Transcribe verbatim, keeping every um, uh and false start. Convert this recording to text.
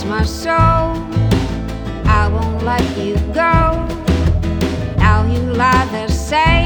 lost my soul. I won't let you go. Now you lie there, say